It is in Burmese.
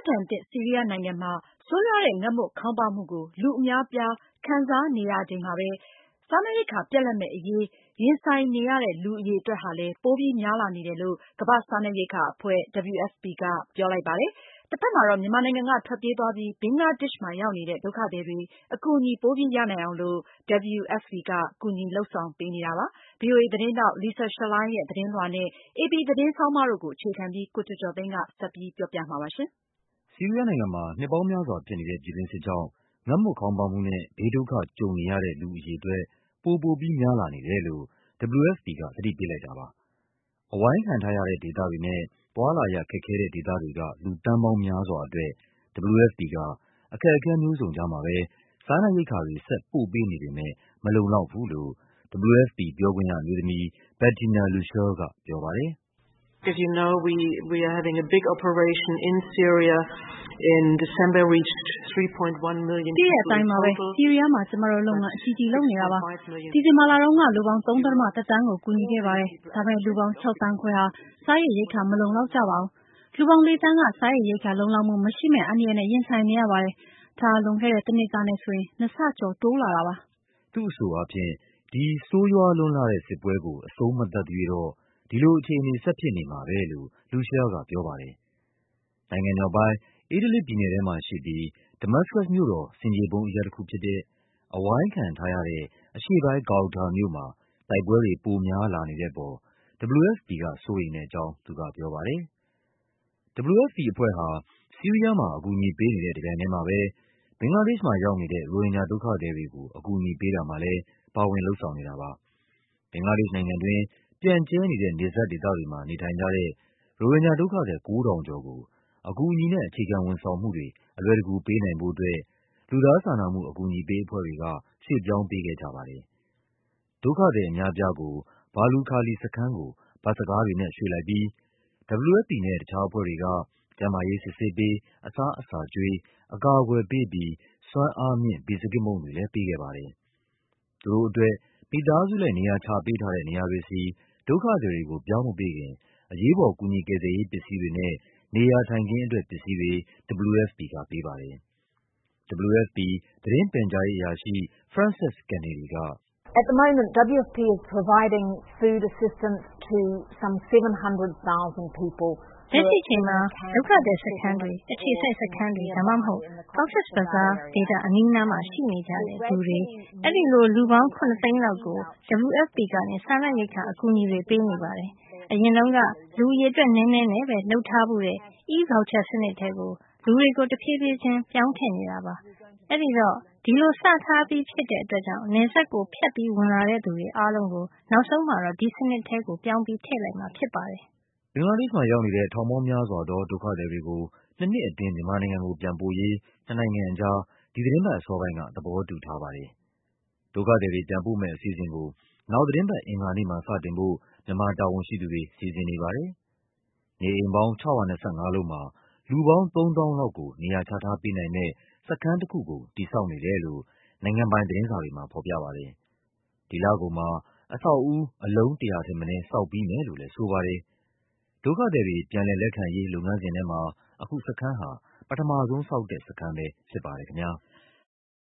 ဒဏ်သင့်ဆီးရီးယားနိုင်ငံမှာ ဆိုးရွားတဲ့ငတ်မွတ်ခေါင်းပါးမှုကို လူအများအပြားခံစားနေရချိန်မှာပဲ စားနပ်ရိက္ခာပြတ်လတ်မယ့်အရေး ရင်ဆိုင်နေရတဲ့လူအရေအတွက်ဟာလည်း ပိုပြီးများလာနေတယ်လို့ ကမ္ဘာ့စားနပ်ရိက္ခာအဖွဲ့ WFP ကပြောလိုက်ပါတယ်။ တဖက်မှာတော့ မြန်မာနိုင်ငံက ထွက်ပြေးသွားပြီး ဘင်္ဂလားဒေ့ရှ်မှာရောက်နေတဲ့ ဒုက္ခသည်တွေ အကူအညီပိုပြီးရနိုင်အောင်လို့ WFP ကကူညီလုပ်ဆောင်ပေးနေတာပါ။ VOA သတင်းထောက် Lisa Schlein ရဲ့သတင်းလွှာနဲ့ AP သတင်းဆောင်းပါးတို့ကို အခြေခံပြီး ကိုကျော်ကျော်သိန်းက ဆက်ပြီးပြောပြပါမယ်။ဆီးရီးယားနိုင်ငံမှာ နှစ်ပေါင်းများစွာဖြစ်နေတဲ့ ပြည်တွင်းစစ်ကြောင့် ငတ်မွတ်ခေါင်းပါးမှုနဲ့ ဘေးဒုက္ခကြုံနေရတဲ့ လူအရေအတွက် ပိုပြီးများလာနေတယ်လို့ WFP က သတိပေးလိုက်တာပါ။ အဝိုင်းခံထားရတဲ့ဒေသတွေနဲ့ သွားလာရခက်ခဲတဲ့ဒေသတွေက လူသန်းပေါင်းများစွာအတွက် WFP က အခက်အခဲမျိုးစုံကြားမှာပဲ စားနပ်ရိက္ခာတွေ ဆက်ပို့ပေးနေပေမယ့် မလုံလောက်ဘူးလို့ WFP ပြောခွင့်ရအမျိုးသမီး Bettina Luescher ကပြောပါတယ်။ “သိတဲ့အတိုင်းပါပဲ၊ ဆီးရီးယားမှာ ကျမတို့လုပ်ငန်းအကြီးကြီးလုပ်နေတာပါ။ ဒီဇင်ဘာလတုန်းက လူပေါင်း ၃.၁ သန်းကို ကူညီခဲ့ပါတယ်။ ဒါပေမယ့် လူပေါင်း ၆ သန်းခွဲဟာ စားရေရိက္ခာမလုံလောက်ကြပါဘူး။ လူပေါင်း ၄ သန်းက စားရေရိက္ခာလုံလောက်မှုမရှိမယ့်အန္တရာယ်နဲ့ ရင်ဆိုင်နေရပါတယ်။ ဒါဟာ လွန်ခဲ့တဲ့တနှစ်ကနဲ့ဆိုရင် နှစ်ဆကျော်တိုးလာတာပါ။ ” သူ့အဆိုအားဖြင့် ဒီဆိုးရွားလွန်းလှတဲ့စစ်ပွဲကို အဆုံးမသတ်သရွေ့တော့ ဒီလိုအခြေအနေ ဆက်ဖြစ်နေမှာပဲလို့ Luescher ကပြောပါတယ်။ နိုင်ငံမြောက်ပိုင်း Idlib ပြည်နယ်ထဲမှာရှိပြီး Damascus မြို့တော် ဆင်ခြေဖုံးအရပ်တခုဖြစ်တဲ့ အဝိုင်းခံထားရတဲ့ အရှေ့ပိုင်း Ghouta မြို့မှာ တိုက်ပွဲတွေပိုများလာနေတဲ့အပေါ် WFP က စိုးရိမ်တဲ့အကြောင်း သူကပြောပါတယ်။ WFP အဖွဲ့ဟာ ဆီးရီးယားမှာ အကူအညီပေးနေတဲ့တပြိုင်ထဲမှာပဲ ဘင်္ဂလားဒေ့ရှ်မှာရောက်နေတဲ့ ရိုဟင်ဂျာဒုက္ခသည်တွေကို အကူအညီပေးတာမှာလည်း ပါဝင်လုပ်ဆောင်နေတာပါ။ ဘင်္ဂလားဒေ့ရှ်နိုင်ငံတွင်း ပြန့်ကျဲနေတဲ့ နယ်စပ်ဒေသတွေမှာ နေထိုင်ကြတဲ့ ရိုဟင်ဂျာဒုက္ခသည် ၉,၀၀၀ ကျော်ကို အကူအညီနဲ့ အခြေခံဝန်ဆောင်မှုတွေ အလွယ်တကူပေးနိုင်ဖို့အတွက် လူသားစာနာမှု အကူအညီပေးအဖွဲ့တွေက ရွှေ့ပြောင်းပေးခဲ့ကြပါတယ်။ ဒုက္ခသည်အများအပြားကို Balu Khali စခန်းကို ဘတ်စ်ကားတွေနဲ့ရွှေ့လိုက်ပြီး WFP နဲ့ တခြားအဖွဲ့တွေက ကျန်းမာရေးစစ်ဆေးပေး၊ အစားအစာကျွေး၊ အကာအကွယ်ပေးပြီး စွမ်းအားမြှင့် ဘီစကွတ်မုန့်တွေလည်း ပေးခဲ့ပါတယ်။ သူတို့အတွက် မိသားစုလိုက်နေရာချပေးထားတဲ့ နေရာတွေဆီ ဒုက္ခသည်တွေကို ပြောင်းမပေးခင် အရေးပေါ် ကူညီကယ်ဆယ်ရေးပစ္စည်းတွေနဲ့ နေရာထိုင်ခင်းအတွက်ပစ္စည်းတွေ WFP ကပေးပါတယ်။ WFP သတင်းပြန်ကြားရေးအရာရှိ Frances Kennedy က WFP လက်ရှိအချိန်မှာ ဒုက္ခသည်စခန်းတွေ၊ အခြေစိုက်စခန်းတွေ ဒါမှမဟုတ် Cox's Bazar ဒေသအနီးအနားမှာရှိနေကြတဲ့သူတွေ အဲဒီလိုလူပေါင်း ၇ သိန်းလောက်ကို WFP ကနေ စားနပ်ရိက္ခာအကူအညီတွေပေးနေပါတယ်။ အရင်တုန်းက လူအရေအတွက်နည်းနည်းနဲ့ပဲလုပ်ထားဖူးတဲ့ e-voucher စနစ်ထဲကို လူတွေကို တဖြည်းဖြည်းချင်း ပြောင်းထည့်နေတာပါ။ အဲဒီတော့ ဒီလိုစထားပြီးဖြစ်တဲ့အတွက်ကြောင့် နယ်စပ်ကိုဖြတ်ပြီးဝင်လာတဲ့သူတွေအားလုံးကို နောက်ဆုံးမှာတော့ ဒီစနစ်ထဲကို ပြောင်းပြီးထည့်လိုက်မှာဖြစ်ပါတယ်။ ” ဘင်္ဂလားဒေ့ရှ်မှာရောက်နေတဲ့ ထောင်ပေါင်းများစွာသော ဒုက္ခသည်တွေကို နှစ်နှစ်အတွင်း မြန်မာနိုင်ငံကိုပြန်ပို့ရေး နှစ်နိုင်ငံအကြား ဒီသီတင်းပတ်အစောပိုင်းက သဘောတူထားပါတယ်။ ဒုက္ခသည်တွေပြန်ပို့မယ့်အစီအစဉ်ကို နောက်သီတင်းပတ် အင်္ဂါနေ့မှာစတင်ဖို့ မြန်မာတာဝန်ရှိသူတွေ စီစဉ်နေပါတယ်။ နေအိမ်ပေါင်း ၆၂၅ လုံးမှာ လူပေါင်း ၃၀,၀၀၀ လောက်ကို နေရာချထားပေးနိုင်မယ့် စခန်းတခုကို တည်ဆောက်နေတယ်လို့ နိုင်ငံပိုင်သတင်းစာတွေမှာ ဖော်ပြပါတယ်။ ဒီလကုန်မှာ အဆောက်အဦး အလုံး ၁၀၀ ထက်မနည်း ဆောက်ပြီးမယ်လို့လည်းဆိုပါတယ်။ ဒုက္ခသည်တွေ ပြန်လည်လက်ခံရေးလုပ်ငန်းစဉ်ထဲမှာ အခုစခန်းဟာ ပထမဆုံးဆောက်တဲ့စခန်းပဲဖြစ်ပါတယ်ခင်ဗျား။